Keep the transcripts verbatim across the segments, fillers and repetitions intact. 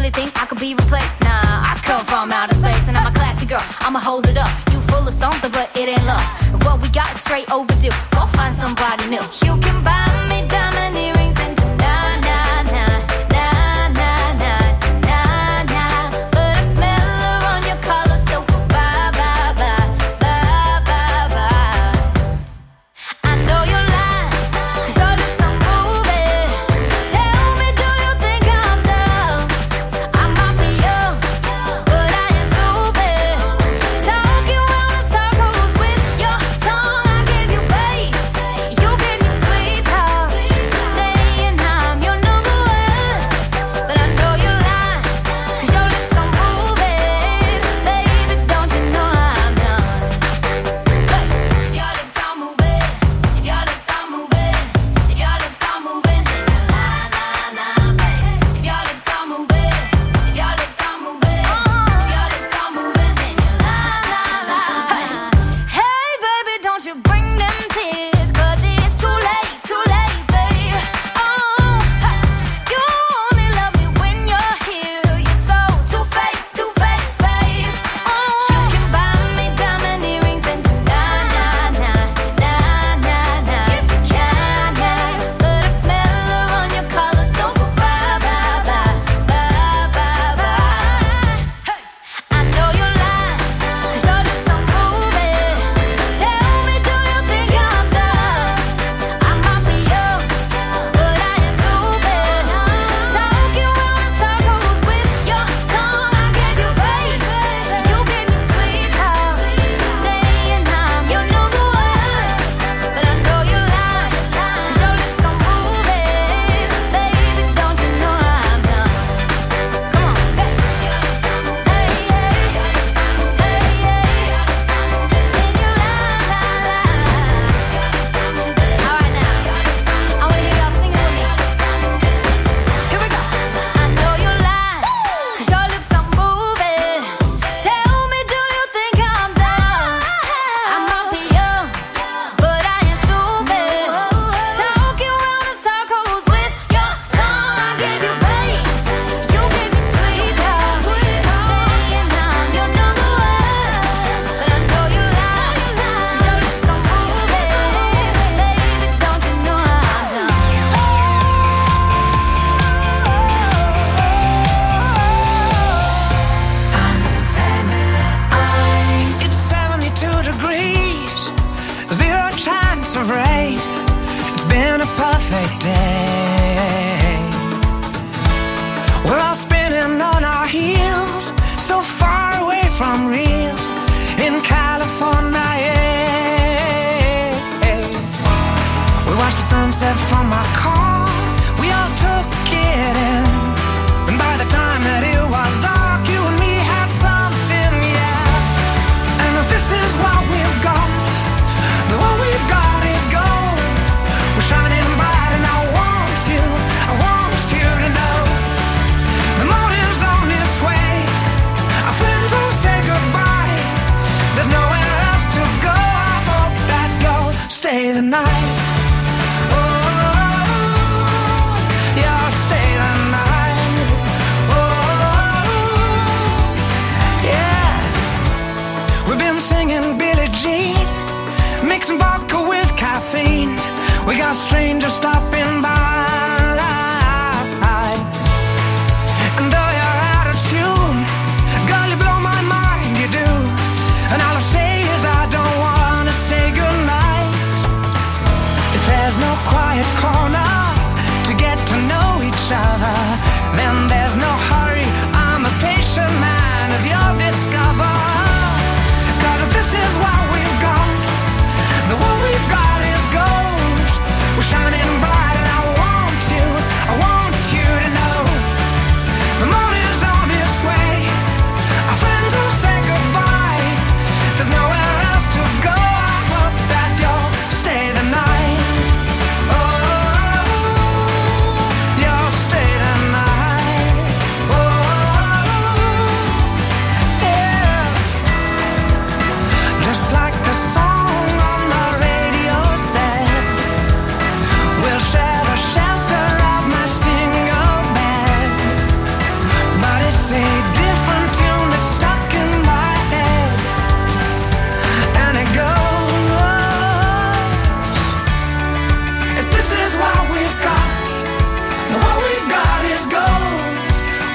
really think I could be replaced? Nah, I come from outer space and I'm a classy girl, I'ma hold it up. You full of something but it ain't love, and what we got is straight overdue. Go find somebody new. You can buy me diamond earrings and na na na na na na na na, but I smell her on your collar, so bye bye bye bye bye bye. I know you're lying, 'cause your lips are moving. Tell me, do you think I'm dumb? I might be young, but I ain't stupid. Talking round in circles with your tongue. I give you bass, you give me sweet talk.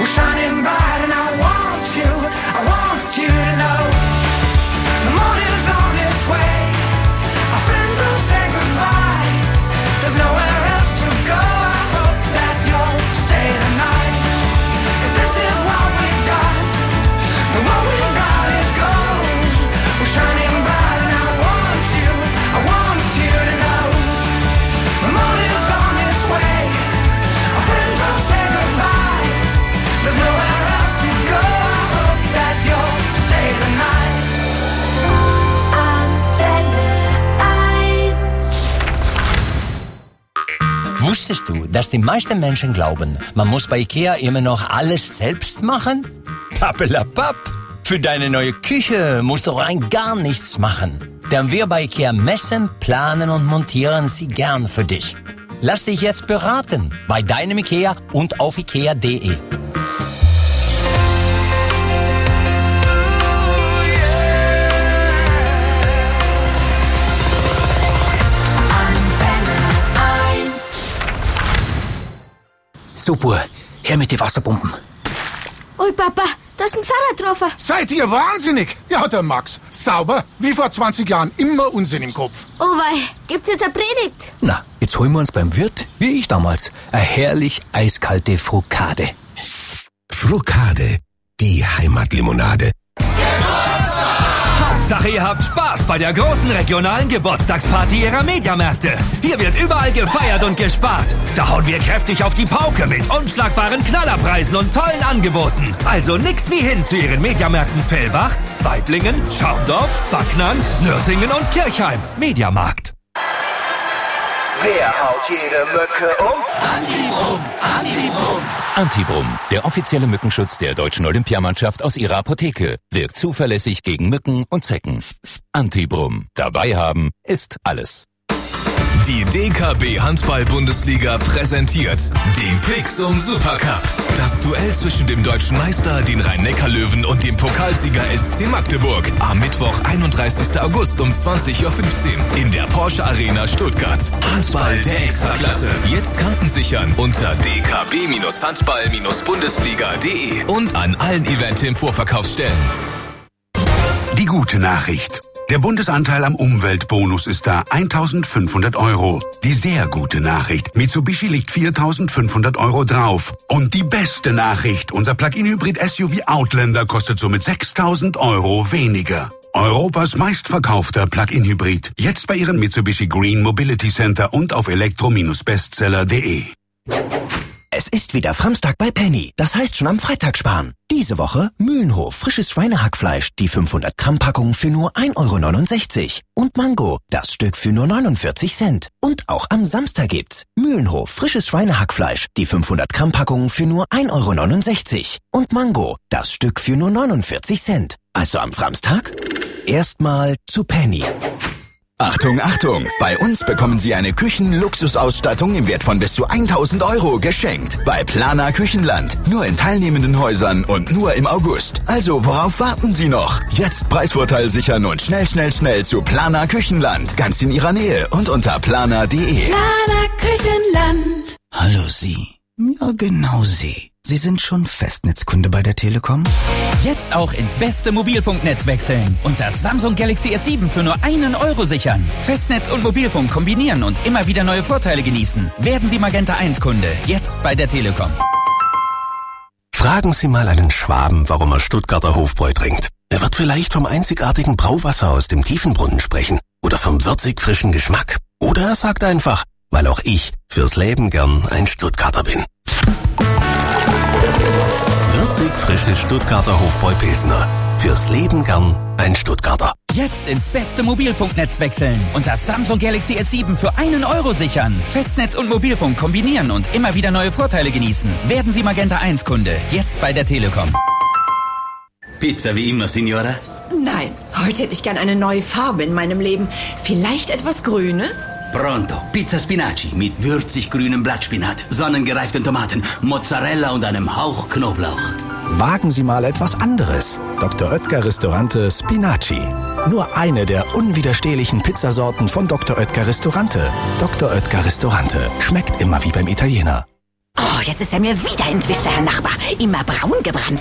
we're shining bright, and I want you, I want you to know the morning's on its way. Our friends will say goodbye. There's nowhere else to go. I hope that you'll stay tonight. 'Cause this is what we got. The what we got is gold. We're shining bright, and I want you, I want you to know the morning's on its way. Our friends will say goodbye. There's nowhere else to go. I hope that you'll stay tonight. Antenne eins. Wusstest du, dass die meisten Menschen glauben, man muss bei Ikea immer noch alles selbst machen? Pappelapapp! Für deine neue Küche musst du rein gar nichts machen. Denn wir bei Ikea messen, planen und montieren sie gern für dich. Lass dich jetzt beraten bei deinem Ikea und auf ikea punkt de. So, Bub, her mit den Wasserbomben. Ui, Papa, du hast ein Fahrrad getroffen. Seid ihr wahnsinnig? Ja, der Max. Sauber, wie vor zwanzig Jahren. Immer Unsinn im Kopf. Oh wei, gibt's jetzt eine Predigt? Na, jetzt holen wir uns beim Wirt, wie ich damals, eine herrlich eiskalte Frukade. Frukade, die Heimatlimonade. Hauptsache, ihr habt Spaß bei der großen regionalen Geburtstagsparty ihrer Mediamärkte. Hier wird überall gefeiert und gespart. Da hauen wir kräftig auf die Pauke mit unschlagbaren Knallerpreisen und tollen Angeboten. Also nix wie hin zu ihren Mediamärkten Fellbach, Weiblingen, Schaumdorf, Backnang, Nürtingen und Kirchheim. Mediamarkt. Wer haut jede Mücke um? Antibrum, Antibrum. Antibrum, der offizielle Mückenschutz der deutschen Olympiamannschaft aus ihrer Apotheke. Wirkt zuverlässig gegen Mücken und Zecken. Antibrum. Dabei haben ist alles. Die D K B Handball-Bundesliga präsentiert den Pixum Supercup. Das Duell zwischen dem deutschen Meister, den Rhein-Neckar-Löwen und dem Pokalsieger S C Magdeburg. Am Mittwoch, einunddreißigsten August um zwanzig Uhr fünfzehn in der Porsche Arena Stuttgart. Handball der Extraklasse. Jetzt Karten sichern unter d k b handball bundesliga punkt de und an allen Event-Im-Vorverkaufsstellen. Die gute Nachricht. Der Bundesanteil am Umweltbonus ist da eintausendfünfhundert Euro. Die sehr gute Nachricht. Mitsubishi liegt viertausendfünfhundert Euro drauf. Und die beste Nachricht. Unser Plug-in-Hybrid S U V Outlander kostet somit sechstausend Euro weniger. Europas meistverkaufter Plug-in-Hybrid. Jetzt bei Ihrem Mitsubishi Green Mobility Center und auf elektro Bestseller punkt de. Es ist wieder Samstag bei Penny. Das heißt schon am Freitag sparen. Diese Woche Mühlenhof frisches Schweinehackfleisch, die fünfhundert Gramm Packung für nur ein Euro neunundsechzig. Und Mango, das Stück für nur neunundvierzig Cent. Und auch am Samstag gibt's Mühlenhof frisches Schweinehackfleisch, die fünfhundert Gramm Packung für nur ein Euro neunundsechzig. Und Mango, das Stück für nur neunundvierzig Cent. Also am Samstag erstmal zu Penny. Achtung, Achtung! Bei uns bekommen Sie eine Küchen-Luxusausstattung im Wert von bis zu tausend Euro geschenkt. Bei Planer Küchenland. Nur in teilnehmenden Häusern und nur im August. Also, worauf warten Sie noch? Jetzt Preisvorteil sichern und schnell, schnell, schnell zu Planer Küchenland. Ganz in Ihrer Nähe und unter planer punkt de. Planer Küchenland. Hallo Sie. Ja, genau Sie. Sie sind schon Festnetzkunde bei der Telekom? Jetzt auch ins beste Mobilfunknetz wechseln und das Samsung Galaxy S sieben für nur einen Euro sichern. Festnetz und Mobilfunk kombinieren und immer wieder neue Vorteile genießen. Werden Sie Magenta eins Kunde. Jetzt bei der Telekom. Fragen Sie mal einen Schwaben, warum er Stuttgarter Hofbräu trinkt. Er wird vielleicht vom einzigartigen Brauwasser aus dem Tiefenbrunnen sprechen oder vom würzig frischen Geschmack. Oder er sagt einfach, weil auch ich fürs Leben gern ein Stuttgarter bin. Würzig frisches Stuttgarter Hofbräu-Pilsner. Fürs Leben gern ein Stuttgarter. Jetzt ins beste Mobilfunknetz wechseln und das Samsung Galaxy S sieben für einen Euro sichern. Festnetz und Mobilfunk kombinieren und immer wieder neue Vorteile genießen. Werden Sie Magenta eins Kunde. Jetzt bei der Telekom. Pizza wie immer, Signora? Nein, heute hätte ich gern eine neue Farbe in meinem Leben. Vielleicht etwas Grünes? Pronto. Pizza Spinaci mit würzig grünem Blattspinat, sonnengereiften Tomaten, Mozzarella und einem Hauch Knoblauch. Wagen Sie mal etwas anderes. Doktor Oetker Restaurante Spinaci. Nur eine der unwiderstehlichen Pizzasorten von Doktor Oetker Restaurante. Doktor Oetker Restaurante. Schmeckt immer wie beim Italiener. Oh, jetzt ist er mir wieder entwischt, der Herr Nachbar. Immer braun gebrannt.